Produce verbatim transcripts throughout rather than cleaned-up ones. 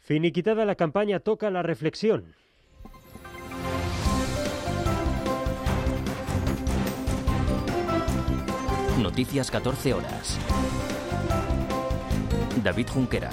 Finiquitada la campaña, toca la reflexión. Noticias catorce horas. David Junquera.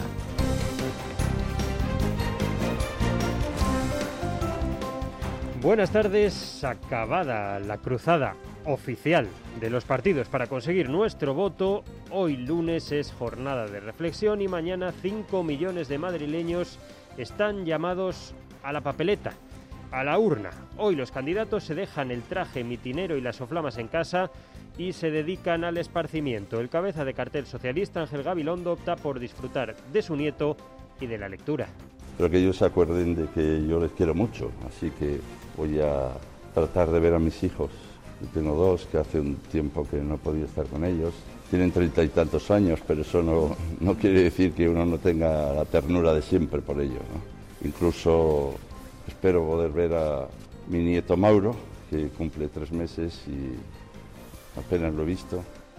Buenas tardes. Acabada la cruzada oficial de los partidos para conseguir nuestro voto, hoy lunes es jornada de reflexión y mañana cinco millones de madrileños están llamados a la papeleta, a la urna. Hoy los candidatos se dejan el traje mitinero y las soflamas en casa y se dedican al esparcimiento. El cabeza de cartel socialista, Ángel Gabilondo, opta por disfrutar de su nieto y de la lectura. Pero que ellos se acuerden de que yo les quiero mucho, así que voy a tratar de ver a mis hijos. Yo tengo dos, que hace un tiempo que no he podido estar con ellos. Tienen treinta y tantos años, pero eso no, no quiere decir que uno no tenga la ternura de siempre por ellos, ¿no? Incluso espero poder ver a mi nieto Mauro, que cumple tres meses y apenas lo he visto.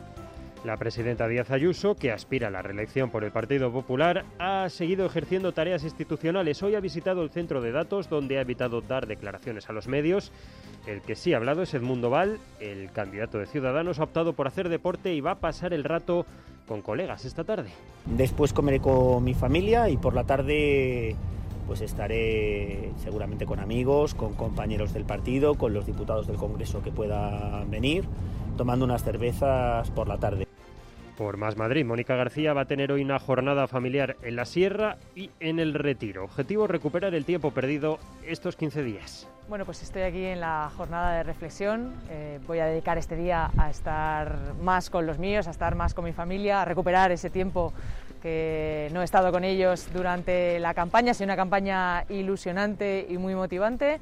La presidenta Díaz Ayuso, que aspira a la reelección por el Partido Popular, ha seguido ejerciendo tareas institucionales. Hoy ha visitado el centro de datos, donde ha evitado dar declaraciones a los medios. El que sí ha hablado es Edmundo Val, el candidato de Ciudadanos, ha optado por hacer deporte y va a pasar el rato con colegas esta tarde. Después comeré con mi familia y por la tarde pues estaré seguramente con amigos, con compañeros del partido, con los diputados del Congreso que puedan venir, tomando unas cervezas por la tarde. Por Más Madrid, Mónica García va a tener hoy una jornada familiar en la Sierra y en el Retiro. Objetivo: recuperar el tiempo perdido estos quince días. Bueno, pues estoy aquí en la jornada de reflexión. Eh, voy a dedicar este día a estar más con los míos, a estar más con mi familia, a recuperar ese tiempo que no he estado con ellos durante la campaña. Ha sido una campaña ilusionante y muy motivante.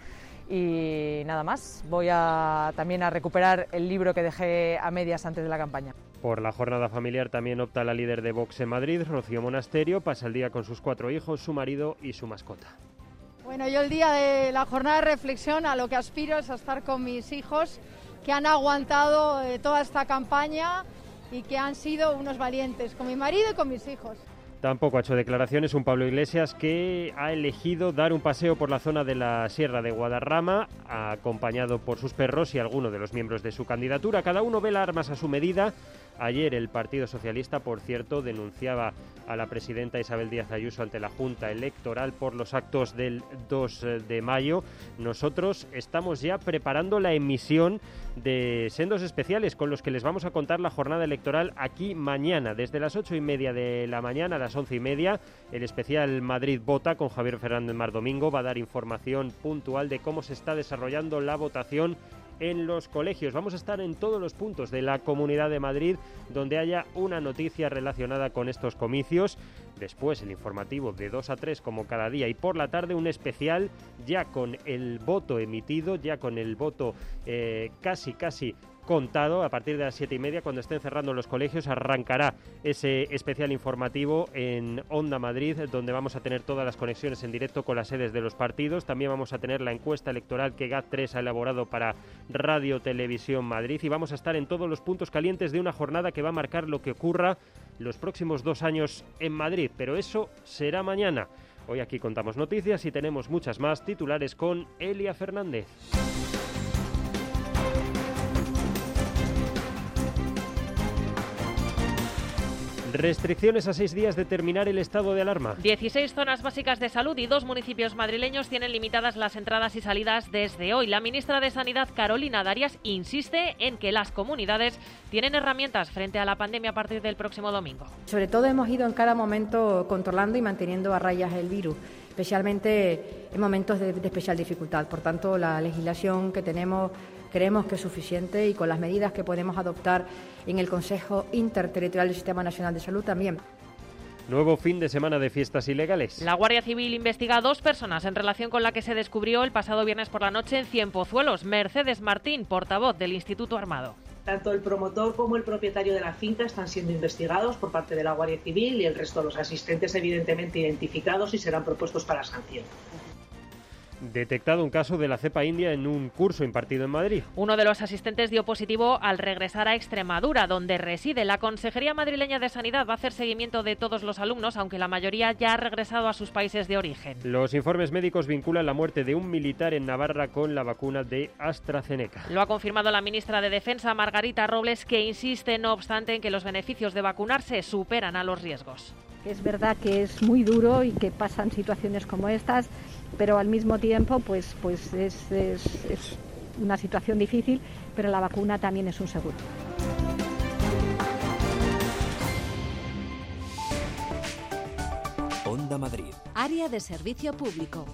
Y nada más, voy a también a recuperar el libro que dejé a medias antes de la campaña. Por la jornada familiar también opta la líder de Vox en Madrid, Rocío Monasterio. Pasa el día con sus cuatro hijos, su marido y su mascota. Bueno, yo el día de la jornada de reflexión a lo que aspiro es a estar con mis hijos, que han aguantado eh, toda esta campaña y que han sido unos valientes, con mi marido y con mis hijos. Tampoco ha hecho declaraciones un Pablo Iglesias, que ha elegido dar un paseo por la zona de la Sierra de Guadarrama, acompañado por sus perros y alguno de los miembros de su candidatura. Cada uno vela armas a su medida. Ayer el Partido Socialista, por cierto, denunciaba a la presidenta Isabel Díaz Ayuso ante la Junta Electoral por los actos del dos de mayo. Nosotros estamos ya preparando la emisión de sendos especiales con los que les vamos a contar la jornada electoral aquí mañana, desde las ocho y media de la mañana a las once y media. El especial Madrid Vota con Javier Fernández Mardomingo va a dar información puntual de cómo se está desarrollando la votación en los colegios. Vamos a estar en todos los puntos de la Comunidad de Madrid donde haya una noticia relacionada con estos comicios. Después el informativo de dos a tres como cada día, y por la tarde un especial ya con el voto emitido, ya con el voto eh, casi casi contado. A partir de las siete y media, cuando estén cerrando los colegios, arrancará ese especial informativo en Onda Madrid, donde vamos a tener todas las conexiones en directo con las sedes de los partidos. También vamos a tener la encuesta electoral que G A T tres ha elaborado para Radio Televisión Madrid, y vamos a estar en todos los puntos calientes de una jornada que va a marcar lo que ocurra los próximos dos años en Madrid, pero eso será mañana. Hoy aquí contamos noticias y tenemos muchas más. Titulares con Elia Fernández. Restricciones a seis días de terminar el estado de alarma. dieciséis zonas básicas de salud y dos municipios madrileños tienen limitadas las entradas y salidas desde hoy. La ministra de Sanidad, Carolina Darias, insiste en que las comunidades tienen herramientas frente a la pandemia a partir del próximo domingo. Sobre todo hemos ido en cada momento controlando y manteniendo a rayas el virus, especialmente en momentos de, de especial dificultad. Por tanto, la legislación que tenemos creemos que es suficiente, y con las medidas que podemos adoptar en el Consejo Interterritorial del Sistema Nacional de Salud también. Nuevo fin de semana de fiestas ilegales. La Guardia Civil investiga a dos personas en relación con la que se descubrió el pasado viernes por la noche en Cienpozuelos. Mercedes Martín, portavoz del Instituto Armado. Tanto el promotor como el propietario de la finca están siendo investigados por parte de la Guardia Civil, y el resto de los asistentes evidentemente identificados y serán propuestos para sanción. Detectado un caso de la cepa india en un curso impartido en Madrid. Uno de los asistentes dio positivo al regresar a Extremadura, donde reside. La Consejería Madrileña de Sanidad va a hacer seguimiento de todos los alumnos, aunque la mayoría ya ha regresado a sus países de origen. Los informes médicos vinculan la muerte de un militar en Navarra con la vacuna de AstraZeneca. Lo ha confirmado la ministra de Defensa, Margarita Robles, que insiste, no obstante, en que los beneficios de vacunarse superan a los riesgos. Es verdad que es muy duro y que pasan situaciones como estas, pero al mismo tiempo pues, pues es, es, es una situación difícil, pero la vacuna también es un seguro. Onda Madrid. Área de servicio público.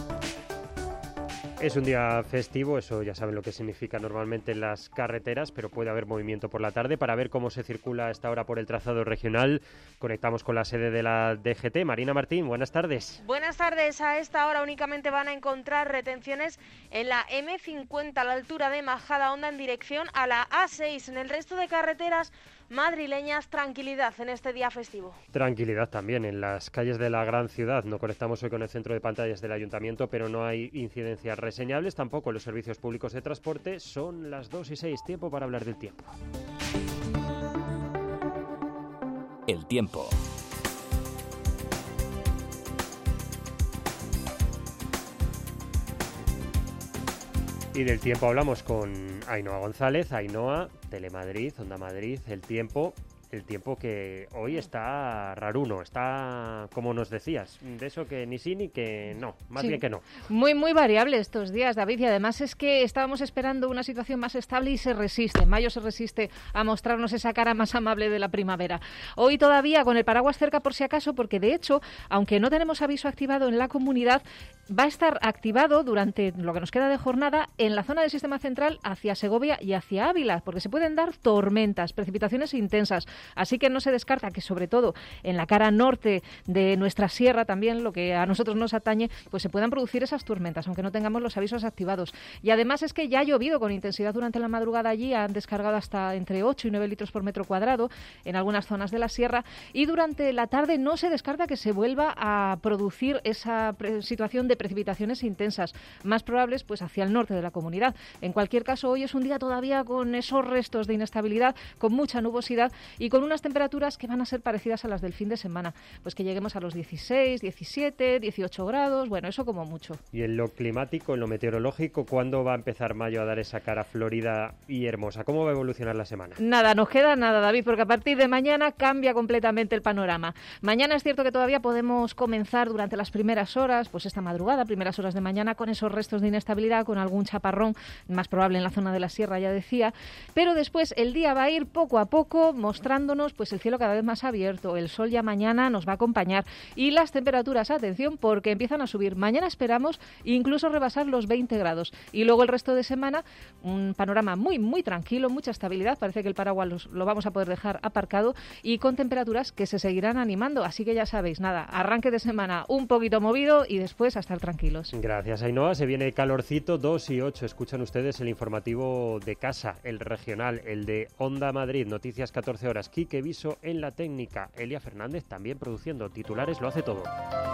Es un día festivo, eso ya saben lo que significa normalmente en las carreteras, pero puede haber movimiento por la tarde. Para ver cómo se circula a esta hora por el trazado regional, conectamos con la sede de la D G T. Marina Martín, buenas tardes. Buenas tardes. A esta hora únicamente van a encontrar retenciones en la eme cincuenta a la altura de Majadahonda en dirección a la A seis. En el resto de carreteras madrileñas, tranquilidad en este día festivo. Tranquilidad también en las calles de la gran ciudad. No conectamos hoy con el centro de pantallas del ayuntamiento, pero no hay incidencias reseñables, tampoco en los servicios públicos de transporte. Son las dos y seis, tiempo para hablar del tiempo. El tiempo. Y del tiempo hablamos con Ainhoa González. Ainhoa, Telemadrid, Onda Madrid, el tiempo, el tiempo que hoy está raruno, está, como nos decías, de eso que ni sí ni que no, más sí. bien que no. Muy, muy variable estos días, David, y además es que estábamos esperando una situación más estable y se resiste. Mayo se resiste a mostrarnos esa cara más amable de la primavera. Hoy todavía con el paraguas cerca por si acaso, porque de hecho, aunque no tenemos aviso activado en la comunidad, va a estar activado durante lo que nos queda de jornada en la zona del sistema central hacia Segovia y hacia Ávila, porque se pueden dar tormentas, precipitaciones intensas. Así que no se descarta que, sobre todo en la cara norte de nuestra sierra, también lo que a nosotros nos atañe, pues se puedan producir esas tormentas, aunque no tengamos los avisos activados. Y además es que ya ha llovido con intensidad durante la madrugada allí, han descargado hasta entre ocho y nueve litros por metro cuadrado en algunas zonas de la sierra, y durante la tarde no se descarta que se vuelva a producir esa situación de precipitaciones intensas, más probables pues hacia el norte de la comunidad. En cualquier caso, hoy es un día todavía con esos restos de inestabilidad, con mucha nubosidad y con unas temperaturas que van a ser parecidas a las del fin de semana, pues que lleguemos a los dieciséis, diecisiete, dieciocho grados, bueno, eso como mucho. Y en lo climático, en lo meteorológico, ¿cuándo va a empezar mayo a dar esa cara florida y hermosa? ¿Cómo va a evolucionar la semana? Nada, nos queda nada, David, porque a partir de mañana cambia completamente el panorama. Mañana es cierto que todavía podemos comenzar durante las primeras horas, pues esta madrugada, primeras horas de mañana, con esos restos de inestabilidad, con algún chaparrón, más probable en la zona de la sierra, ya decía, pero después el día va a ir poco a poco mostrándonos pues el cielo cada vez más abierto, el sol ya mañana nos va a acompañar y las temperaturas, atención, porque empiezan a subir. Mañana esperamos incluso rebasar los veinte grados y luego el resto de semana un panorama muy, muy tranquilo, mucha estabilidad, parece que el paraguas los, lo vamos a poder dejar aparcado y con temperaturas que se seguirán animando, así que ya sabéis, nada, arranque de semana un poquito movido y después a estar tranquilos. Gracias, Ainhoa. Se viene calorcito, dos y ocho. Escuchan ustedes el informativo de casa, el regional, el de Onda Madrid, noticias catorce horas. Quique Viso en la técnica, Elia Fernández también produciendo titulares, lo hace todo.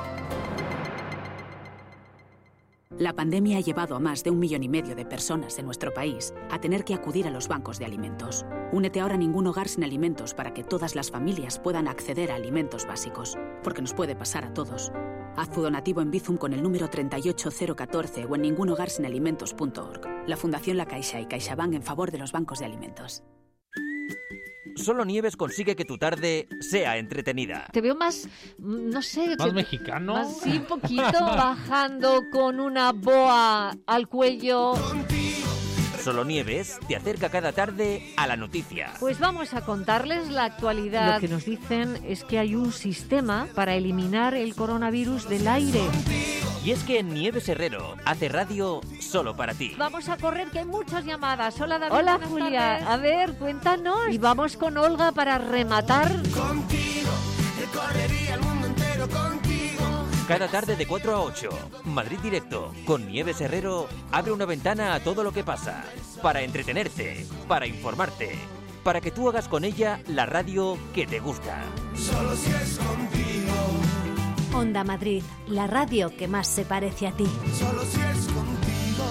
La pandemia ha llevado a más de un millón y medio de personas en nuestro país a tener que acudir a los bancos de alimentos. Únete ahora a Ningún Hogar Sin Alimentos para que todas las familias puedan acceder a alimentos básicos, porque nos puede pasar a todos. Haz tu donativo en Bizum con el número treinta y ocho cero catorce o en ningún hogar sin alimentos punto org. La Fundación La Caixa y CaixaBank en favor de los bancos de alimentos. Solo Nieves consigue que tu tarde sea entretenida. Te veo más, no sé... ¿Más te, mexicano? Más, sí, un poquito, bajando con una boa al cuello. Solo Nieves te acerca cada tarde a la noticia. Pues vamos a contarles la actualidad. Lo que nos dicen es que hay un sistema para eliminar el coronavirus del aire. Y es que Nieves Herrero hace radio solo para ti. Vamos a correr, que hay muchas llamadas. Hola, David. Hola, Julia. Tardes. A ver, cuéntanos. Y vamos con Olga para rematar. Contigo, recorrería el mundo entero contigo. Cada tarde de cuatro a ocho, Madrid Directo, con Nieves Herrero, abre una ventana a todo lo que pasa. Para entretenerte, para informarte, para que tú hagas con ella la radio que te gusta. Solo si es contigo. Onda Madrid, la radio que más se parece a ti. Solo si es contigo.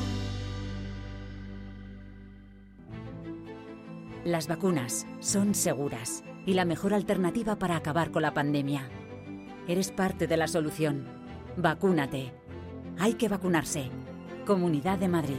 Las vacunas son seguras y la mejor alternativa para acabar con la pandemia. Eres parte de la solución. Vacúnate. Hay que vacunarse. Comunidad de Madrid.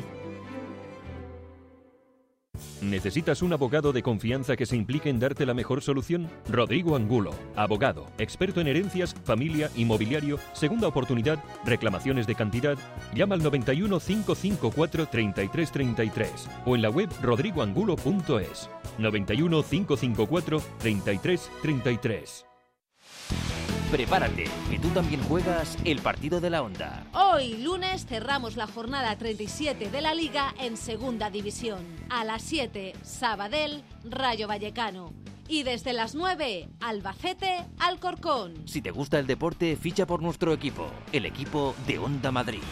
¿Necesitas un abogado de confianza que se implique en darte la mejor solución? Rodrigo Angulo, abogado, experto en herencias, familia, inmobiliario, segunda oportunidad, reclamaciones de cantidad. Llama al noventa y uno, cinco cinco cuatro, treinta y tres treinta y tres o en la web rodrigo angulo punto es. noventa y uno, cinco cinco cuatro, treinta y tres treinta y tres. Prepárate, que tú también juegas el partido de la Onda. Hoy, lunes, cerramos la jornada treinta y siete de la Liga en Segunda División. A las siete, Sabadell, Rayo Vallecano. Y desde las nueve, Albacete, Alcorcón. Si te gusta el deporte, ficha por nuestro equipo, el equipo de Onda Madrid.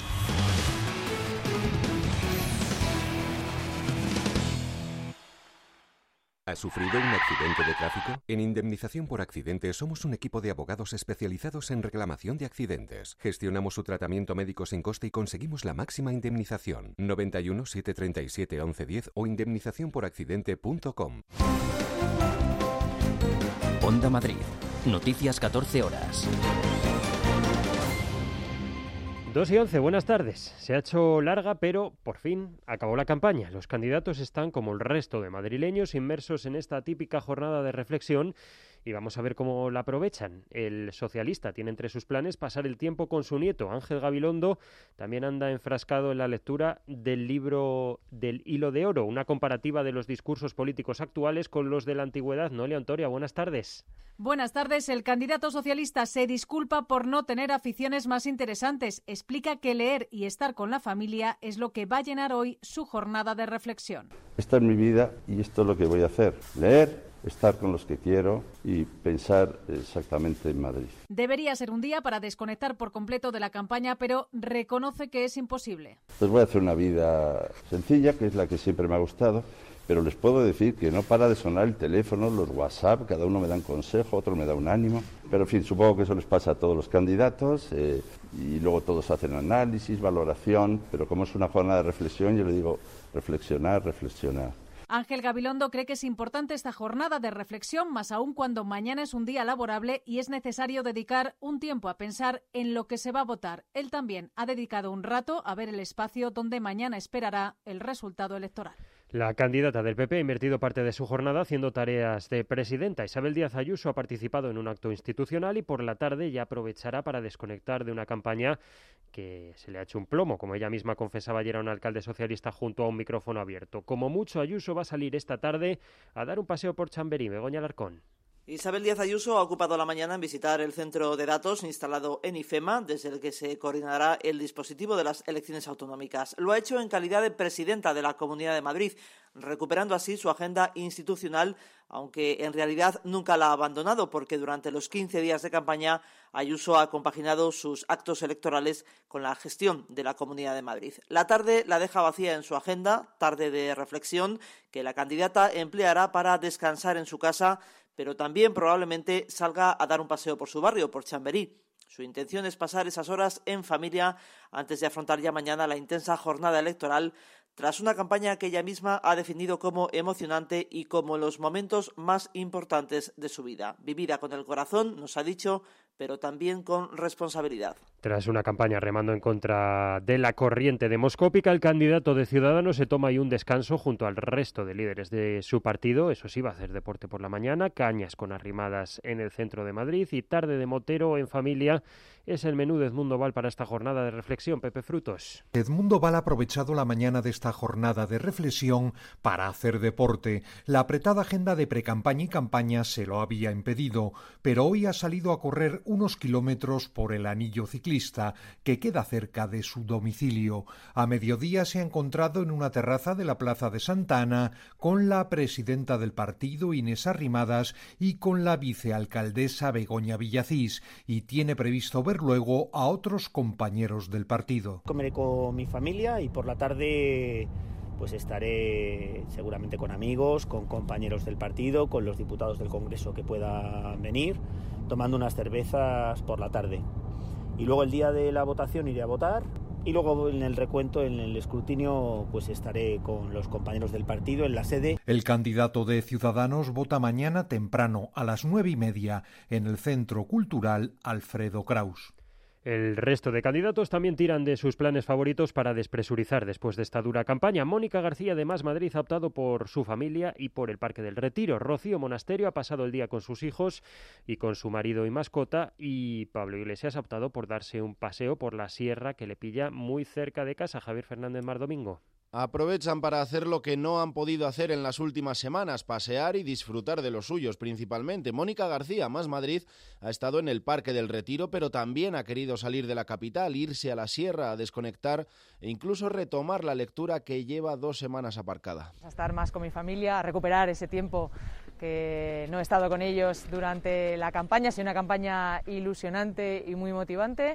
¿Has sufrido un accidente de tráfico? En Indemnización por Accidentes somos un equipo de abogados especializados en reclamación de accidentes. Gestionamos su tratamiento médico sin coste y conseguimos la máxima indemnización. noventa y uno, setecientos treinta y siete, once diez o indemnización por accidente punto com. Onda Madrid. Noticias catorce horas. dos y once, buenas tardes. Se ha hecho larga, pero por fin acabó la campaña. Los candidatos están, como el resto de madrileños, inmersos en esta típica jornada de reflexión y vamos a ver cómo la aprovechan. El socialista tiene entre sus planes pasar el tiempo con su nieto, Ángel Gabilondo. También anda enfrascado en la lectura del libro del Hilo de Oro, una comparativa de los discursos políticos actuales con los de la antigüedad. Noelia Ontoria, buenas tardes. Buenas tardes. El candidato socialista se disculpa por no tener aficiones más interesantes. Explica que leer y estar con la familia es lo que va a llenar hoy su jornada de reflexión. Esta es mi vida y esto es lo que voy a hacer. Leer, estar con los que quiero y pensar exactamente en Madrid. Debería ser un día para desconectar por completo de la campaña, pero reconoce que es imposible. Pues voy a hacer una vida sencilla, que es la que siempre me ha gustado, pero les puedo decir que no para de sonar el teléfono, los WhatsApp, cada uno me da un consejo, otro me da un ánimo. Pero en fin, supongo que eso les pasa a todos los candidatos eh, y luego todos hacen análisis, valoración, pero como es una jornada de reflexión, yo le digo reflexionar, reflexionar. Ángel Gabilondo cree que es importante esta jornada de reflexión, más aún cuando mañana es un día laborable y es necesario dedicar un tiempo a pensar en lo que se va a votar. Él también ha dedicado un rato a ver el espacio donde mañana esperará el resultado electoral. La candidata del P P ha invertido parte de su jornada haciendo tareas de presidenta. Isabel Díaz Ayuso ha participado en un acto institucional y por la tarde ya aprovechará para desconectar de una campaña que se le ha hecho un plomo, como ella misma confesaba ayer a un alcalde socialista junto a un micrófono abierto. Como mucho, Ayuso va a salir esta tarde a dar un paseo por Chamberí. Begoña Alarcón. Isabel Díaz Ayuso ha ocupado la mañana en visitar el centro de datos instalado en IFEMA, desde el que se coordinará el dispositivo de las elecciones autonómicas. Lo ha hecho en calidad de presidenta de la Comunidad de Madrid, recuperando así su agenda institucional, aunque en realidad nunca la ha abandonado, porque durante los quince días de campaña Ayuso ha compaginado sus actos electorales con la gestión de la Comunidad de Madrid. La tarde la deja vacía en su agenda, tarde de reflexión, que la candidata empleará para descansar en su casa, pero también probablemente salga a dar un paseo por su barrio, por Chamberí. Su intención es pasar esas horas en familia antes de afrontar ya mañana la intensa jornada electoral, tras una campaña que ella misma ha definido como emocionante y como los momentos más importantes de su vida. Vivida con el corazón, nos ha dicho, pero también con responsabilidad. Tras una campaña remando en contra de la corriente demoscópica, el candidato de Ciudadanos se toma ahí un descanso junto al resto de líderes de su partido. Eso sí, va a hacer deporte por la mañana, cañas con arrimadas en el centro de Madrid y tarde de motero en familia. Es el menú de Edmundo Val para esta jornada de reflexión. Pepe Frutos. Edmundo Val ha aprovechado la mañana de esta jornada de reflexión para hacer deporte. La apretada agenda de precampaña y campaña se lo había impedido, pero hoy ha salido a correr unos kilómetros por el anillo ciclista, que queda cerca de su domicilio. A mediodía se ha encontrado en una terraza de la Plaza de Santa Ana con la presidenta del partido, Inés Arrimadas, y con la vicealcaldesa Begoña Villacís, y tiene previsto ver luego a otros compañeros del partido. Comeré con mi familia y por la tarde pues estaré seguramente con amigos, con compañeros del partido, con los diputados del Congreso que puedan venir, tomando unas cervezas por la tarde. Y luego el día de la votación iré a votar y luego en el recuento, en el escrutinio, pues estaré con los compañeros del partido en la sede. El candidato de Ciudadanos vota mañana temprano a las nueve y media en el Centro Cultural Alfredo Kraus. El resto de candidatos también tiran de sus planes favoritos para despresurizar después de esta dura campaña. Mónica García de Más Madrid ha optado por su familia y por el Parque del Retiro. Rocío Monasterio ha pasado el día con sus hijos y con su marido y mascota. Y Pablo Iglesias ha optado por darse un paseo por la sierra que le pilla muy cerca de casa. Javier Fernández Mar Domingo. Aprovechan para hacer lo que no han podido hacer en las últimas semanas, pasear y disfrutar de los suyos principalmente. Mónica García, Más Madrid, ha estado en el Parque del Retiro, pero también ha querido salir de la capital, irse a la sierra, a desconectar e incluso retomar la lectura que lleva dos semanas aparcada. A estar más con mi familia, a recuperar ese tiempo que no he estado con ellos durante la campaña. Ha sido una campaña ilusionante y muy motivante.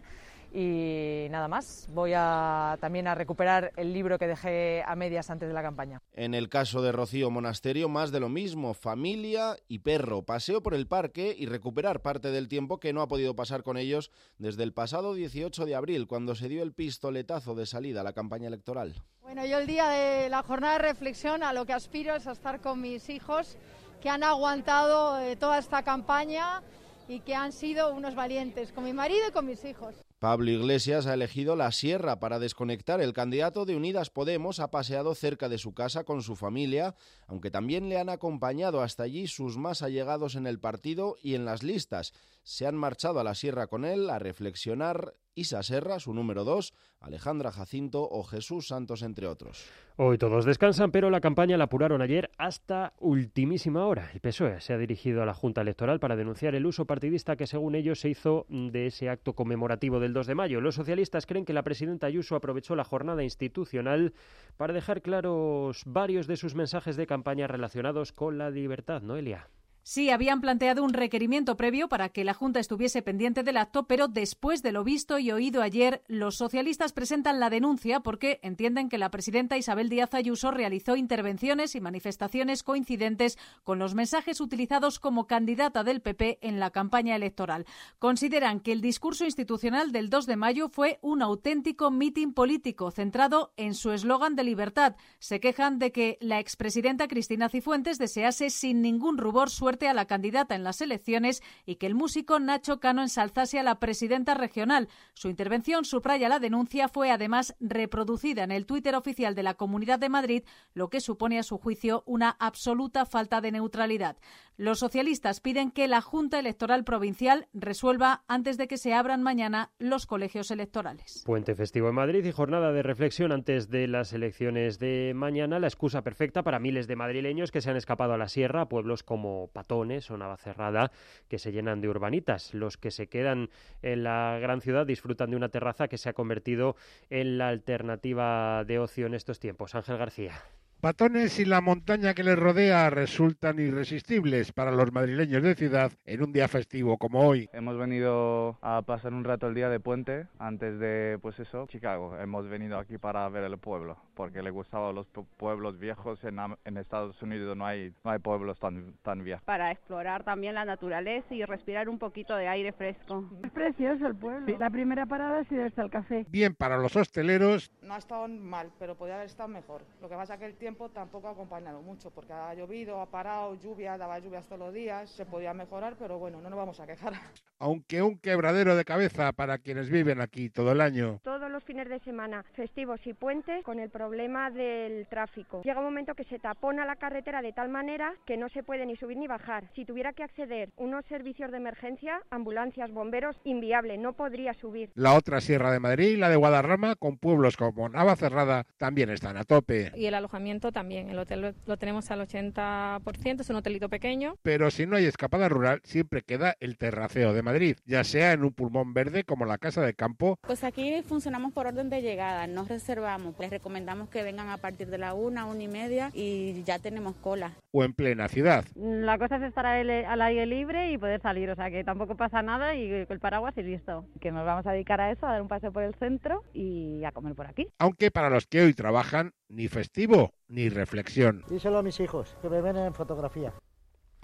Y nada más, voy a también a recuperar el libro que dejé a medias antes de la campaña. En el caso de Rocío Monasterio, más de lo mismo, familia y perro, paseo por el parque y recuperar parte del tiempo que no ha podido pasar con ellos desde el pasado dieciocho de abril, cuando se dio el pistoletazo de salida a la campaña electoral. Bueno, yo el día de la jornada de reflexión a lo que aspiro es a estar con mis hijos, que han aguantado eh, toda esta campaña y que han sido unos valientes, con mi marido y con mis hijos. Pablo Iglesias ha elegido la sierra para desconectar. El candidato de Unidas Podemos ha paseado cerca de su casa con su familia, aunque también le han acompañado hasta allí sus más allegados en el partido y en las listas. Se han marchado a la sierra con él a reflexionar Isa Serra, su número dos, Alejandra Jacinto o Jesús Santos, entre otros. Hoy todos descansan, pero la campaña la apuraron ayer hasta ultimísima hora. El P S O E se ha dirigido a la Junta Electoral para denunciar el uso partidista que, según ellos, se hizo de ese acto conmemorativo del dos de mayo. Los socialistas creen que la presidenta Ayuso aprovechó la jornada institucional para dejar claros varios de sus mensajes de campaña relacionados con la libertad. Noelia. Sí, habían planteado un requerimiento previo para que la Junta estuviese pendiente del acto, pero después de lo visto y oído ayer, los socialistas presentan la denuncia porque entienden que la presidenta Isabel Díaz Ayuso realizó intervenciones y manifestaciones coincidentes con los mensajes utilizados como candidata del P P en la campaña electoral. Consideran que el discurso institucional del dos de mayo fue un auténtico mitin político centrado en su eslogan de libertad. Se quejan de que la expresidenta Cristina Cifuentes desease sin ningún rubor suerte a la candidata en las elecciones y que el músico Nacho Cano ensalzase a la presidenta regional. Su intervención, subraya la denuncia, fue además reproducida en el Twitter oficial de la Comunidad de Madrid, lo que supone a su juicio una absoluta falta de neutralidad. Los socialistas piden que la Junta Electoral Provincial resuelva antes de que se abran mañana los colegios electorales. Puente festivo en Madrid y jornada de reflexión antes de las elecciones de mañana, la excusa perfecta para miles de madrileños que se han escapado a la sierra, a pueblos como Patones o Navacerrada, que se llenan de urbanitas. Los que se quedan en la gran ciudad disfrutan de una terraza que se ha convertido en la alternativa de ocio en estos tiempos. Ángel García. Patones y la montaña que les rodea resultan irresistibles para los madrileños de ciudad en un día festivo como hoy. Hemos venido a pasar un rato el día de puente antes de, pues eso, Chicago. Hemos venido aquí para ver el pueblo, porque le gustaban los pueblos viejos. En, en Estados Unidos no hay, no hay pueblos tan, tan viejos. Para explorar también la naturaleza y respirar un poquito de aire fresco. Es precioso el pueblo. Sí. La primera parada ha sido hasta el café. Bien para los hosteleros. No ha estado mal, pero podría haber estado mejor. Lo que pasa es que el tiempo tampoco ha acompañado mucho, porque ha llovido, ha parado, lluvia, daba lluvias todos los días, se podía mejorar, pero bueno, no nos vamos a quejar. Aunque un quebradero de cabeza para quienes viven aquí todo el año. Todos los fines de semana, festivos y puentes, con el problema del tráfico. Llega un momento que se tapona la carretera de tal manera que no se puede ni subir ni bajar. Si tuviera que acceder unos servicios de emergencia, ambulancias, bomberos, inviable, no podría subir. La otra Sierra de Madrid, la de Guadarrama, con pueblos como Navacerrada, también están a tope. Y el alojamiento también, el hotel lo, lo tenemos al ochenta por ciento, es un hotelito pequeño. Pero si no hay escapada rural, siempre queda el terraceo de Madrid, ya sea en un pulmón verde como la Casa de Campo. Pues aquí funcionamos por orden de llegada, no reservamos. Les recomendamos que vengan a partir de la una, una y media y ya tenemos cola. O en plena ciudad. La cosa es estar al aire libre y poder salir, o sea que tampoco pasa nada y el paraguas y listo. Que nos vamos a dedicar a eso, a dar un paseo por el centro y a comer por aquí. Aunque para los que hoy trabajan, ni festivo ni reflexión. Díselo a mis hijos, que me ven en fotografía.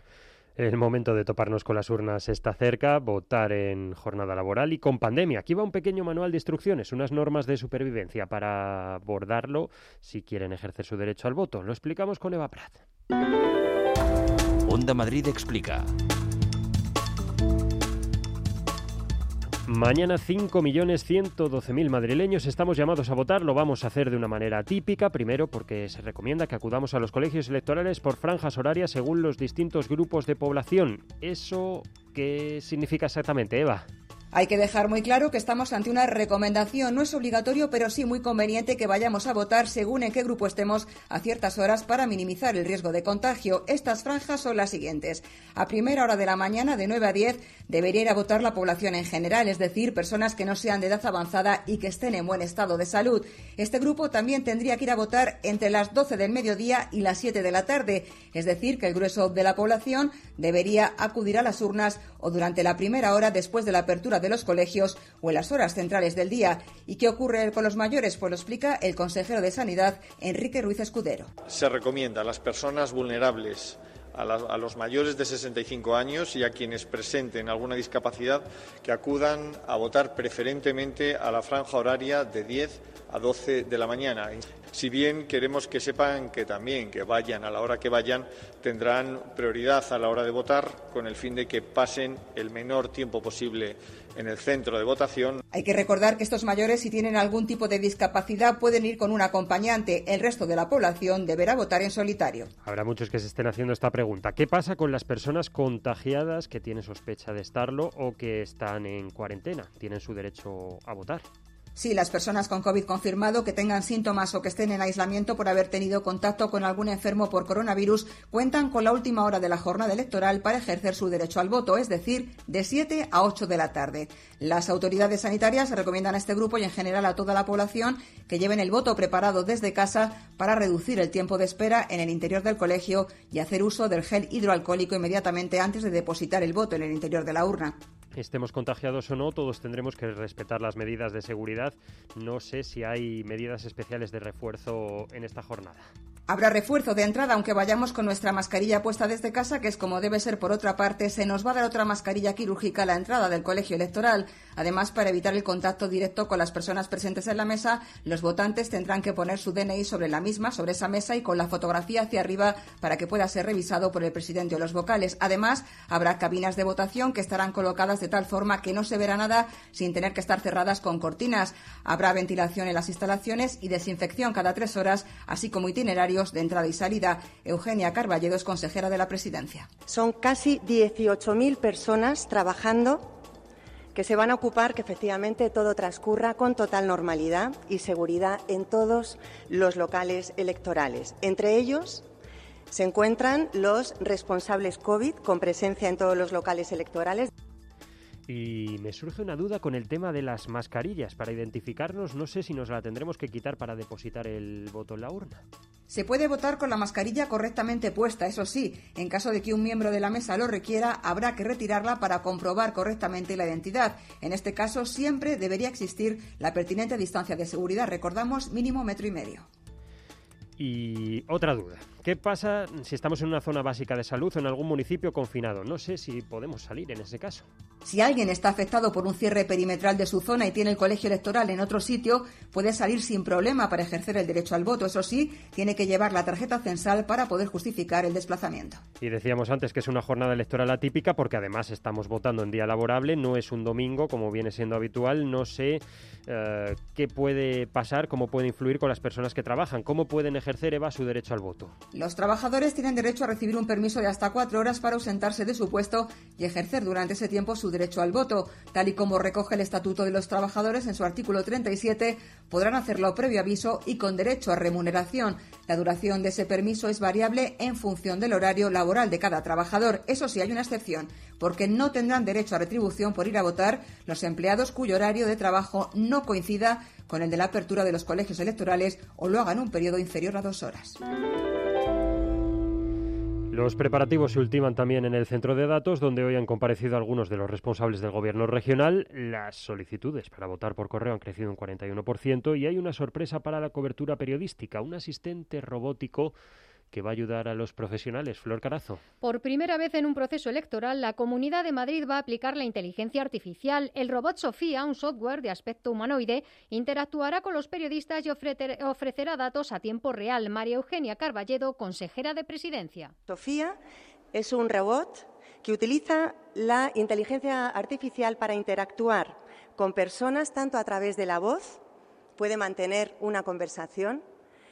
El momento de toparnos con las urnas está cerca, votar en jornada laboral y con pandemia. Aquí va un pequeño manual de instrucciones, unas normas de supervivencia para abordarlo si quieren ejercer su derecho al voto. Lo explicamos con Eva Prat. Onda Madrid explica. Mañana cinco millones ciento doce mil madrileños estamos llamados a votar. Lo vamos a hacer de una manera atípica, primero porque se recomienda que acudamos a los colegios electorales por franjas horarias según los distintos grupos de población. ¿Eso qué significa exactamente, Eva? Hay que dejar muy claro que estamos ante una recomendación. No es obligatorio, pero sí muy conveniente que vayamos a votar según en qué grupo estemos a ciertas horas para minimizar el riesgo de contagio. Estas franjas son las siguientes. A primera hora de la mañana, de nueve a diez, debería ir a votar la población en general, es decir, personas que no sean de edad avanzada y que estén en buen estado de salud. Este grupo también tendría que ir a votar entre las doce del mediodía y las siete de la tarde, es decir, que el grueso de la población debería acudir a las urnas o durante la primera hora después de la apertura de los colegios o en las horas centrales del día. ¿Y qué ocurre con los mayores? Pues lo explica el consejero de Sanidad, Enrique Ruiz Escudero. Se recomienda a las personas vulnerables, a, la, a los mayores de sesenta y cinco años y a quienes presenten alguna discapacidad que acudan a votar preferentemente a la franja horaria de diez a doce de la mañana. Si bien queremos que sepan que también, que vayan a la hora que vayan, tendrán prioridad a la hora de votar con el fin de que pasen el menor tiempo posible en el centro de votación. Hay que recordar que estos mayores, si tienen algún tipo de discapacidad, pueden ir con un acompañante. El resto de la población deberá votar en solitario. Habrá muchos que se estén haciendo esta pregunta. ¿Qué pasa con las personas contagiadas que tienen sospecha de estarlo o que están en cuarentena? ¿Tienen su derecho a votar? Sí, las personas con COVID confirmado que tengan síntomas o que estén en aislamiento por haber tenido contacto con algún enfermo por coronavirus cuentan con la última hora de la jornada electoral para ejercer su derecho al voto, es decir, de siete a ocho de la tarde. Las autoridades sanitarias recomiendan a este grupo y en general a toda la población que lleven el voto preparado desde casa para reducir el tiempo de espera en el interior del colegio y hacer uso del gel hidroalcohólico inmediatamente antes de depositar el voto en el interior de la urna. Estemos contagiados o no, todos tendremos que respetar las medidas de seguridad. No sé si hay medidas especiales de refuerzo en esta jornada. Habrá refuerzo de entrada, aunque vayamos con nuestra mascarilla puesta desde casa, que es como debe ser. Por otra parte, se nos va a dar otra mascarilla quirúrgica a la entrada del colegio electoral. Además, para evitar el contacto directo con las personas presentes en la mesa, los votantes tendrán que poner su D N I sobre la misma, sobre esa mesa y con la fotografía hacia arriba para que pueda ser revisado por el presidente o los vocales. Además, habrá cabinas de votación que estarán colocadas de tal forma que no se verá nada sin tener que estar cerradas con cortinas. Habrá ventilación en las instalaciones y desinfección cada tres horas, así como itinerarios de entrada y salida. Eugenia Carballedo es consejera de la Presidencia. Son casi dieciocho mil personas trabajando que se van a ocupar que efectivamente todo transcurra con total normalidad y seguridad en todos los locales electorales. Entre ellos se encuentran los responsables COVID con presencia en todos los locales electorales. Y me surge una duda con el tema de las mascarillas. Para identificarnos, no sé si nos la tendremos que quitar para depositar el voto en la urna. Se puede votar con la mascarilla correctamente puesta, eso sí. En caso de que un miembro de la mesa lo requiera, habrá que retirarla para comprobar correctamente la identidad. En este caso, siempre debería existir la pertinente distancia de seguridad. Recordamos, mínimo metro y medio. Y otra duda. ¿Qué pasa si estamos en una zona básica de salud o en algún municipio confinado? No sé si podemos salir en ese caso. Si alguien está afectado por un cierre perimetral de su zona y tiene el colegio electoral en otro sitio, puede salir sin problema para ejercer el derecho al voto. Eso sí, tiene que llevar la tarjeta censal para poder justificar el desplazamiento. Y decíamos antes que es una jornada electoral atípica porque además estamos votando en día laborable, no es un domingo como viene siendo habitual. No sé eh, qué puede pasar, cómo puede influir con las personas que trabajan, cómo pueden ejercer, Eva, su derecho al voto. Los trabajadores tienen derecho a recibir un permiso de hasta cuatro horas para ausentarse de su puesto y ejercer durante ese tiempo su derecho al voto. Tal y como recoge el Estatuto de los Trabajadores en su artículo treinta y siete, podrán hacerlo previo aviso y con derecho a remuneración. La duración de ese permiso es variable en función del horario laboral de cada trabajador. Eso sí, hay una excepción, porque no tendrán derecho a retribución por ir a votar los empleados cuyo horario de trabajo no coincida con el de la apertura de los colegios electorales o lo hagan un periodo inferior a dos horas. Los preparativos se ultiman también en el centro de datos, donde hoy han comparecido algunos de los responsables del gobierno regional. Las solicitudes para votar por correo han crecido un cuarenta y uno por ciento y hay una sorpresa para la cobertura periodística, un asistente robótico que va a ayudar a los profesionales. Flor Carazo. Por primera vez en un proceso electoral, la Comunidad de Madrid va a aplicar la inteligencia artificial. El robot Sofía, un software de aspecto humanoide, interactuará con los periodistas y ofrecerá datos a tiempo real. María Eugenia Carballedo, consejera de Presidencia. Sofía es un robot que utiliza la inteligencia artificial para interactuar con personas tanto a través de la voz, puede mantener una conversación,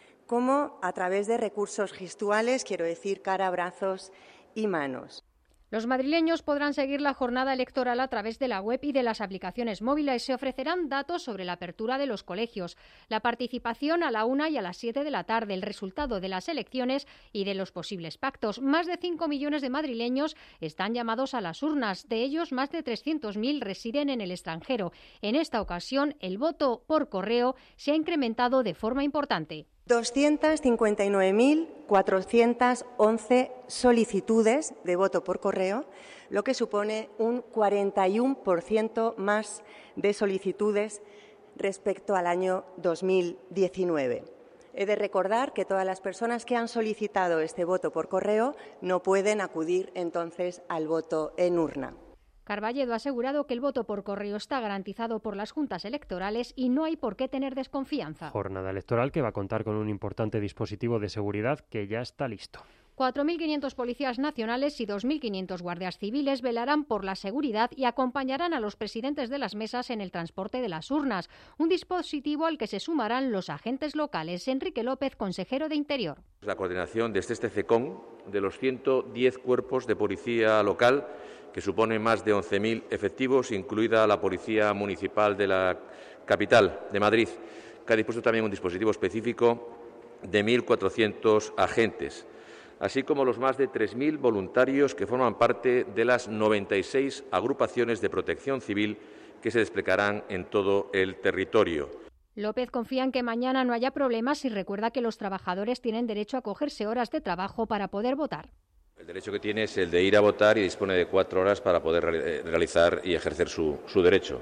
como a través de recursos gestuales, quiero decir cara, brazos y manos. Los madrileños podrán seguir la jornada electoral a través de la web y de las aplicaciones móviles. Se ofrecerán datos sobre la apertura de los colegios, la participación a la una y a las siete de la tarde, el resultado de las elecciones y de los posibles pactos. Más de cinco millones de madrileños están llamados a las urnas. De ellos, más de trescientos mil residen en el extranjero. En esta ocasión, el voto por correo se ha incrementado de forma importante. doscientas cincuenta y nueve mil cuatrocientas once solicitudes de voto por correo, lo que supone un cuarenta y uno por ciento más de solicitudes respecto al año dos mil diecinueve. He de recordar que todas las personas que han solicitado este voto por correo no pueden acudir entonces al voto en urna. Carballedo ha asegurado que el voto por correo está garantizado por las juntas electorales y no hay por qué tener desconfianza. Jornada electoral que va a contar con un importante dispositivo de seguridad que ya está listo. cuatro mil quinientos policías nacionales y dos mil quinientos guardias civiles velarán por la seguridad y acompañarán a los presidentes de las mesas en el transporte de las urnas, un dispositivo al que se sumarán los agentes locales. Enrique López, consejero de Interior. La coordinación desde este CECON de los ciento diez cuerpos de policía local, que supone más de once mil efectivos, incluida la Policía Municipal de la capital, de Madrid, que ha dispuesto también un dispositivo específico de mil cuatrocientos agentes, así como los más de tres mil voluntarios que forman parte de las noventa y seis agrupaciones de protección civil que se desplegarán en todo el territorio. López confía en que mañana no haya problemas y recuerda que los trabajadores tienen derecho a cogerse horas de trabajo para poder votar. El derecho que tiene es el de ir a votar y dispone de cuatro horas para poder realizar y ejercer su, su derecho.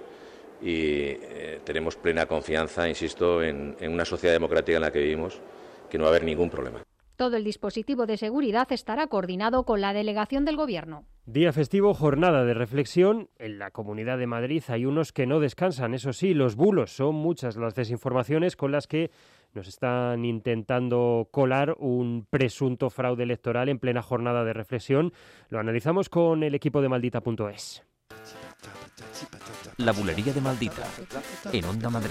Y eh, tenemos plena confianza, insisto, en, en una sociedad democrática en la que vivimos, que no va a haber ningún problema. Todo el dispositivo de seguridad estará coordinado con la delegación del Gobierno. Día festivo, jornada de reflexión. En la Comunidad de Madrid hay unos que no descansan. Eso sí, los bulos. Son muchas las desinformaciones con las que nos están intentando colar un presunto fraude electoral en plena jornada de reflexión. Lo analizamos con el equipo de Maldita punto es. La bulería de Maldita, en Onda Madrid.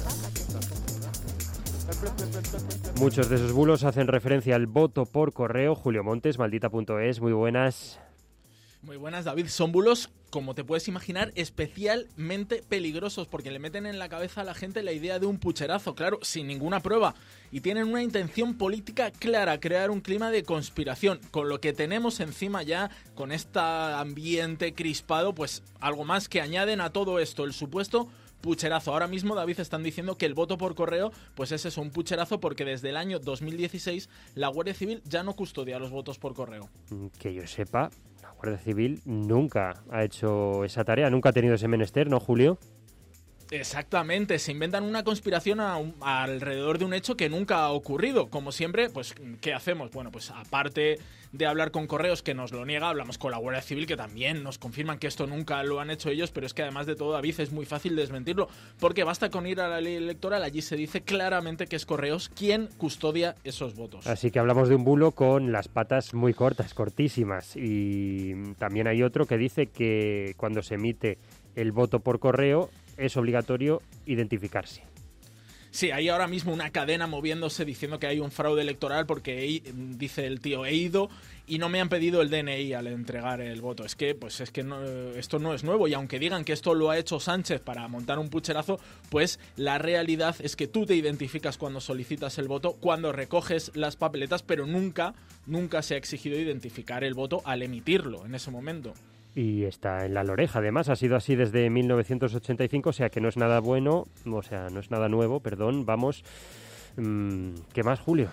Muchos de esos bulos hacen referencia al voto por correo. Julio Montes, Maldita punto es, muy buenas. Muy buenas, David. Son bulos, como te puedes imaginar, especialmente peligrosos porque le meten en la cabeza a la gente la idea de un pucherazo, claro, sin ninguna prueba. Y tienen una intención política clara, crear un clima de conspiración. Con lo que tenemos encima ya, con este ambiente crispado, pues algo más que añaden a todo esto, el supuesto pucherazo. Ahora mismo, David, están diciendo que el voto por correo pues es eso, un pucherazo, porque desde el año dos mil dieciséis la Guardia Civil ya no custodia los votos por correo. Que yo sepa, la Guardia Civil nunca ha hecho esa tarea, nunca ha tenido ese menester, ¿no, Julio? Exactamente, se inventan una conspiración a un, a alrededor de un hecho que nunca ha ocurrido. Como siempre, pues, ¿qué hacemos? Bueno, pues aparte de hablar con Correos, que nos lo niega, hablamos con la Guardia Civil, que también nos confirman que esto nunca lo han hecho ellos, pero es que además de todo, David, es muy fácil desmentirlo, porque basta con ir a la ley electoral, allí se dice claramente que es Correos quien custodia esos votos. Así que hablamos de un bulo con las patas muy cortas, cortísimas, y también hay otro que dice que cuando se emite el voto por correo es obligatorio identificarse. Sí, hay ahora mismo una cadena moviéndose diciendo que hay un fraude electoral porque he, dice el tío, he ido y no me han pedido el D N I al entregar el voto. Es que, pues es que no, esto no es nuevo, y aunque digan que esto lo ha hecho Sánchez para montar un pucherazo, pues la realidad es que tú te identificas cuando solicitas el voto, cuando recoges las papeletas, pero nunca, nunca se ha exigido identificar el voto al emitirlo en ese momento. Y está en la loreja, además, ha sido así desde mil novecientos ochenta y cinco, o sea que no es nada bueno, o sea, no es nada nuevo, perdón, vamos. Mmm, ¿Qué más, Julio?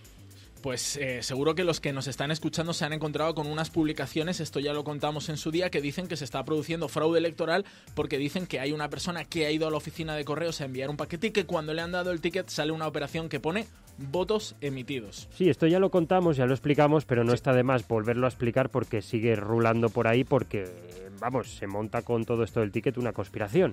Pues eh, seguro que los que nos están escuchando se han encontrado con unas publicaciones, esto ya lo contamos en su día, que dicen que se está produciendo fraude electoral porque dicen que hay una persona que ha ido a la oficina de correos a enviar un paquete y que cuando le han dado el ticket sale una operación que pone votos emitidos. Sí, esto ya lo contamos, ya lo explicamos, pero no sí. está de más volverlo a explicar porque sigue rulando por ahí porque, vamos, se monta con todo esto del ticket una conspiración.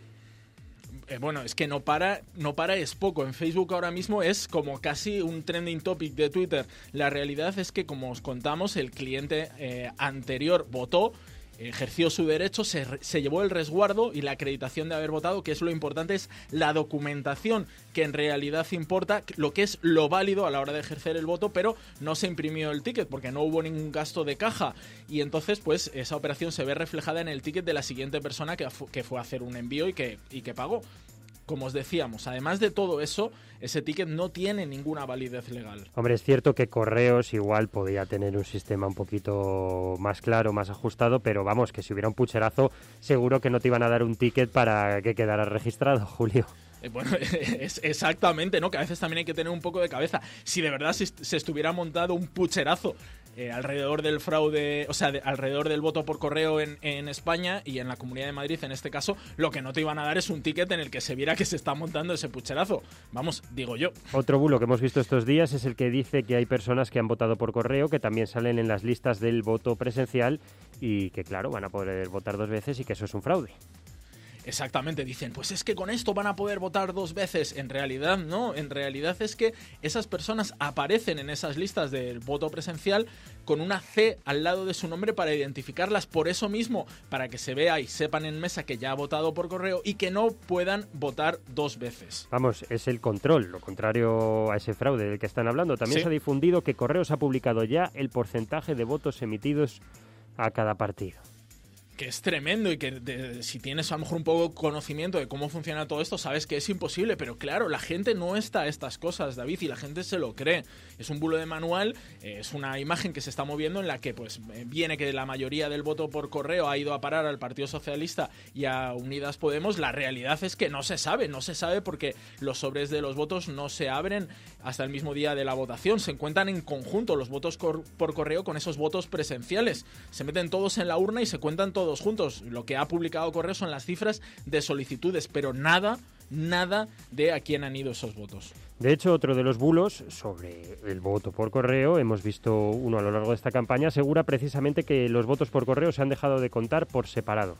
Eh, bueno, es que no para, no para es poco. En Facebook ahora mismo es como casi un trending topic de Twitter. La realidad es que, como os contamos, el cliente eh, anterior votó, ejerció su derecho, se, se llevó el resguardo y la acreditación de haber votado, que es lo importante, es la documentación, que en realidad importa, lo que es lo válido a la hora de ejercer el voto, pero no se imprimió el ticket porque no hubo ningún gasto de caja y entonces pues esa operación se ve reflejada en el ticket de la siguiente persona que, fu- que fue a hacer un envío y que, y que pagó. Como os decíamos, además de todo eso, ese ticket no tiene ninguna validez legal. Hombre, es cierto que Correos igual podía tener un sistema un poquito más claro, más ajustado, pero vamos, que si hubiera un pucherazo, seguro que no te iban a dar un ticket para que quedara registrado, Julio. Eh, bueno, es exactamente, ¿no? Que a veces también hay que tener un poco de cabeza. Si de verdad se, se estuviera montado un pucherazo Eh, alrededor del fraude, o sea, de, alrededor del voto por correo en, en España y en la Comunidad de Madrid, en este caso, lo que no te iban a dar es un ticket en el que se viera que se está montando ese pucherazo. Vamos, digo yo. Otro bulo que hemos visto estos días es el que dice que hay personas que han votado por correo, que también salen en las listas del voto presencial y que, claro, van a poder votar dos veces y que eso es un fraude. Exactamente, dicen, pues es que con esto van a poder votar dos veces. En realidad no, en realidad es que esas personas aparecen en esas listas del voto presencial con una C al lado de su nombre para identificarlas, por eso mismo, para que se vea y sepan en mesa que ya ha votado por correo y que no puedan votar dos veces. Vamos, es el control, lo contrario a ese fraude del que están hablando. También sí. Se ha difundido que Correos ha publicado ya el porcentaje de votos emitidos a cada partido. Que es tremendo y que de, si tienes a lo mejor un poco conocimiento de cómo funciona todo esto, sabes que es imposible, pero claro, la gente no está a estas cosas, David, y la gente se lo cree. Es un bulo de manual, eh, es una imagen que se está moviendo en la que pues viene que la mayoría del voto por correo ha ido a parar al Partido Socialista y a Unidas Podemos. La realidad es que no se sabe, no se sabe porque los sobres de los votos no se abren hasta el mismo día de la votación, se encuentran en conjunto los votos cor- por correo con esos votos presenciales, se meten todos en la urna y se cuentan todos todos juntos. Lo que ha publicado Correo son las cifras de solicitudes, pero nada, nada de a quién han ido esos votos. De hecho, otro de los bulos sobre el voto por correo, hemos visto uno a lo largo de esta campaña, asegura precisamente que los votos por correo se han dejado de contar por separado.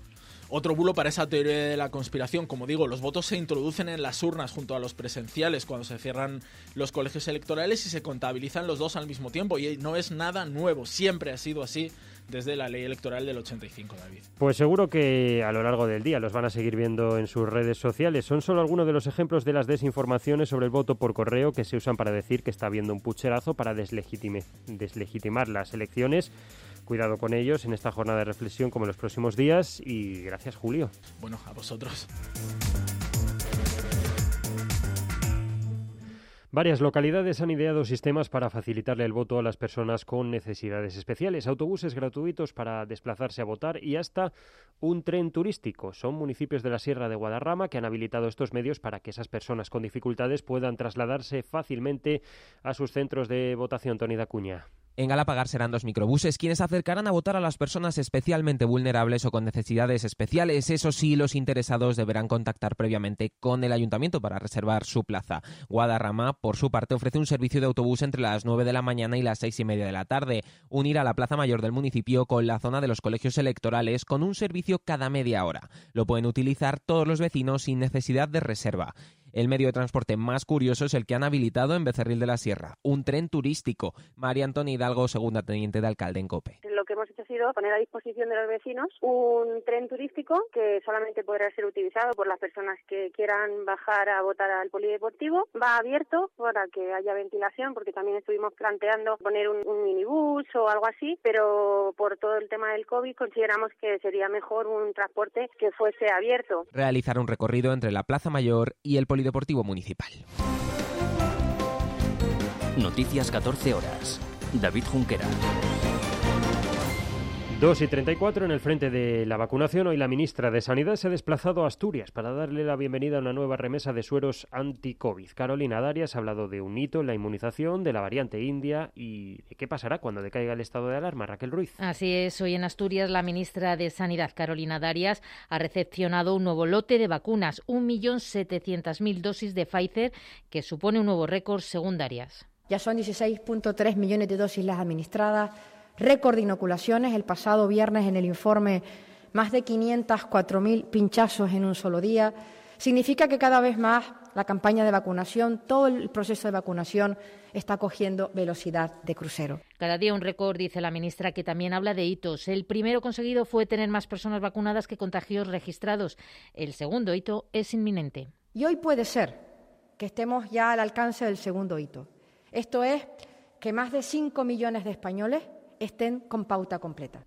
Otro bulo para esa teoría de la conspiración, como digo, los votos se introducen en las urnas junto a los presenciales cuando se cierran los colegios electorales y se contabilizan los dos al mismo tiempo, y no es nada nuevo, siempre ha sido así desde la ley electoral del ochenta y cinco, David. Pues seguro que a lo largo del día los van a seguir viendo en sus redes sociales. Son solo algunos de los ejemplos de las desinformaciones sobre el voto por correo que se usan para decir que está habiendo un pucherazo para deslegitime, deslegitimar las elecciones. Cuidado con ellos en esta jornada de reflexión como en los próximos días y gracias, Julio. Bueno, a vosotros. Varias localidades han ideado sistemas para facilitarle el voto a las personas con necesidades especiales, autobuses gratuitos para desplazarse a votar y hasta un tren turístico. Son municipios de la Sierra de Guadarrama que han habilitado estos medios para que esas personas con dificultades puedan trasladarse fácilmente a sus centros de votación. Toni Dacuña. En Galapagar serán dos microbuses quienes acercarán a votar a las personas especialmente vulnerables o con necesidades especiales. Eso sí, los interesados deberán contactar previamente con el ayuntamiento para reservar su plaza. Guadarrama, por su parte, ofrece un servicio de autobús entre las nueve de la mañana y las seis y media de la tarde. Unirá la plaza mayor del municipio con la zona de los colegios electorales con un servicio cada media hora. Lo pueden utilizar todos los vecinos sin necesidad de reserva. El medio de transporte más curioso es el que han habilitado en Becerril de la Sierra, un tren turístico. María Antonia Hidalgo, segunda teniente de alcalde en COPE. Lo que hemos hecho ha sido poner a disposición de los vecinos un tren turístico que solamente podrá ser utilizado por las personas que quieran bajar a votar al polideportivo. Va abierto para que haya ventilación, porque también estuvimos planteando poner un, un minibús o algo así, pero por todo el tema del COVID consideramos que sería mejor un transporte que fuese abierto. Realizar un recorrido entre la Plaza Mayor y el Polideportivo Municipal. Noticias catorce horas. David Junquera. dos y treinta y cuatro en el frente de la vacunación. Hoy la ministra de Sanidad se ha desplazado a Asturias para darle la bienvenida a una nueva remesa de sueros anti-COVID. Carolina Darias ha hablado de un hito en la inmunización, de la variante india y de qué pasará cuando decaiga el estado de alarma. Raquel Ruiz. Así es, hoy en Asturias la ministra de Sanidad, Carolina Darias, ha recepcionado un nuevo lote de vacunas, un millón setecientas mil dosis de Pfizer, que supone un nuevo récord según Darias. Ya son dieciséis punto tres millones de dosis las administradas. Récord de inoculaciones. El pasado viernes en el informe más de quinientos cuatro mil pinchazos en un solo día. Significa que cada vez más la campaña de vacunación, todo el proceso de vacunación está cogiendo velocidad de crucero. Cada día un récord, dice la ministra, que también habla de hitos. El primero conseguido fue tener más personas vacunadas que contagios registrados. El segundo hito es inminente. Y hoy puede ser que estemos ya al alcance del segundo hito. Esto es que más de cinco millones de españoles estén con pauta completa.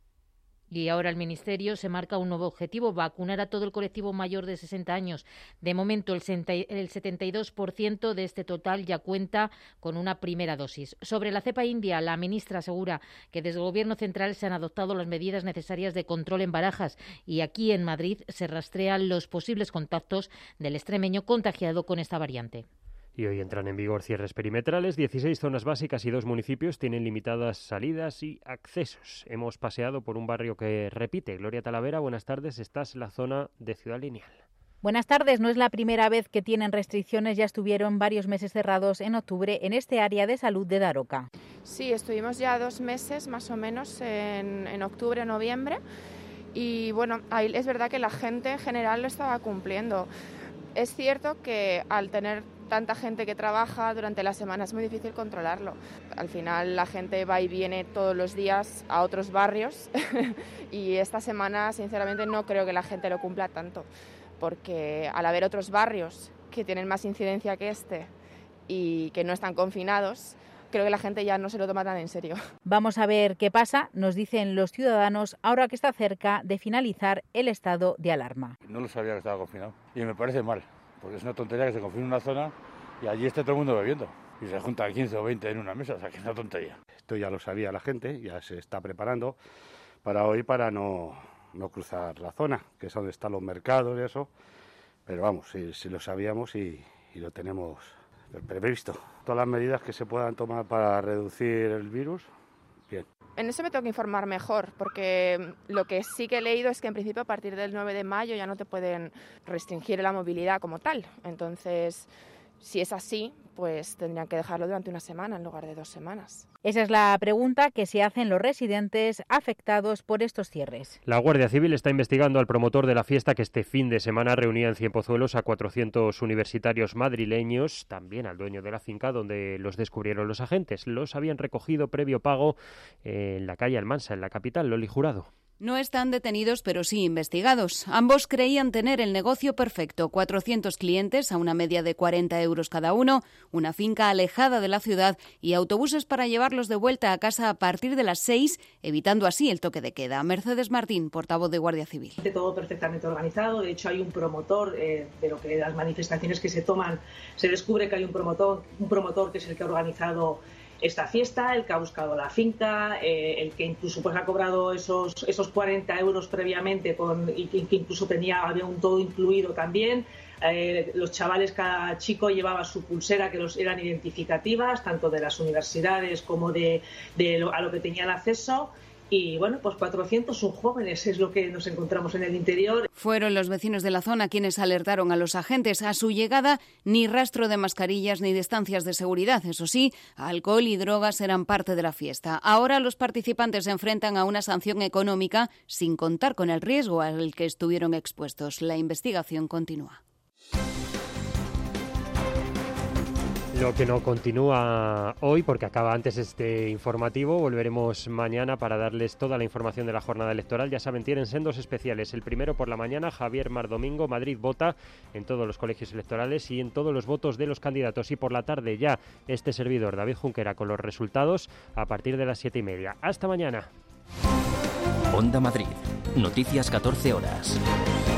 Y ahora el Ministerio se marca un nuevo objetivo, vacunar a todo el colectivo mayor de sesenta años. De momento, el setenta y dos por ciento de este total ya cuenta con una primera dosis. Sobre la cepa india, la ministra asegura que desde el Gobierno central se han adoptado las medidas necesarias de control en Barajas y aquí en Madrid se rastrean los posibles contactos del extremeño contagiado con esta variante. Y hoy entran en vigor cierres perimetrales. dieciséis zonas básicas y dos municipios tienen limitadas salidas y accesos. Hemos paseado por un barrio que repite. Gloria Talavera, buenas tardes. Estás en la zona de Ciudad Lineal. Buenas tardes. No es la primera vez que tienen restricciones. Ya estuvieron varios meses cerrados en octubre en este área de salud de Daroca. Sí, estuvimos ya dos meses más o menos en, en octubre, noviembre. Y bueno, ahí es verdad que la gente en general lo estaba cumpliendo. Es cierto que al tener tanta gente que trabaja durante la semana es muy difícil controlarlo. Al final la gente va y viene todos los días a otros barrios y esta semana sinceramente no creo que la gente lo cumpla tanto, porque al haber otros barrios que tienen más incidencia que este y que no están confinados, creo que la gente ya no se lo toma tan en serio. Vamos a ver qué pasa, nos dicen los ciudadanos, ahora que está cerca de finalizar el estado de alarma. No lo sabía que estaba confinado y me parece mal, porque es una tontería que se confine una zona y allí esté todo el mundo bebiendo y se juntan quince o veinte en una mesa, o sea que es una tontería. Esto ya lo sabía la gente, ya se está preparando para hoy para no, no cruzar la zona, que es donde están los mercados y eso, pero vamos, sí, sí lo sabíamos y, y lo tenemos previsto. Todas las medidas que se puedan tomar para reducir el virus, bien. En eso me tengo que informar mejor, porque lo que sí que he leído es que en principio a partir del nueve de mayo ya no te pueden restringir la movilidad como tal. Entonces, si es así, pues tendrían que dejarlo durante una semana en lugar de dos semanas. Esa es la pregunta que se hacen los residentes afectados por estos cierres. La Guardia Civil está investigando al promotor de la fiesta que este fin de semana reunía en Cienpozuelos a cuatrocientos universitarios madrileños, también al dueño de la finca donde los descubrieron los agentes. Los habían recogido previo pago en la calle Almansa, en la capital. Loli Jurado. No están detenidos, pero sí investigados. Ambos creían tener el negocio perfecto. cuatrocientos clientes a una media de cuarenta euros cada uno, una finca alejada de la ciudad y autobuses para llevarlos de vuelta a casa a partir de las seis, evitando así el toque de queda. Mercedes Martín, portavoz de Guardia Civil. Todo perfectamente organizado. De hecho, hay un promotor eh, de lo que las manifestaciones que se toman. Se descubre que hay un promotor, un promotor que es el que ha organizado esta fiesta, el que ha buscado la finca, eh, el que incluso pues ha cobrado esos esos cuarenta euros previamente con, y que incluso tenía había un todo incluido también. Eh, los chavales, cada chico llevaba su pulsera que los eran identificativas tanto de las universidades como de, de lo, a lo que tenían acceso. Y bueno, pues cuatrocientos son jóvenes, es lo que nos encontramos en el interior. Fueron los vecinos de la zona quienes alertaron a los agentes. A su llegada, ni rastro de mascarillas ni distancias de seguridad. Eso sí, alcohol y drogas eran parte de la fiesta. Ahora los participantes se enfrentan a una sanción económica sin contar con el riesgo al que estuvieron expuestos. La investigación continúa. Lo que no continúa hoy, porque acaba antes este informativo, volveremos mañana para darles toda la información de la jornada electoral. Ya saben, tienen sendos especiales. El primero por la mañana, Javier Mar Domingo, Madrid vota en todos los colegios electorales y en todos los votos de los candidatos. Y por la tarde ya este servidor, David Junquera, con los resultados a partir de las siete y media. Hasta mañana. Onda Madrid. Noticias catorce horas.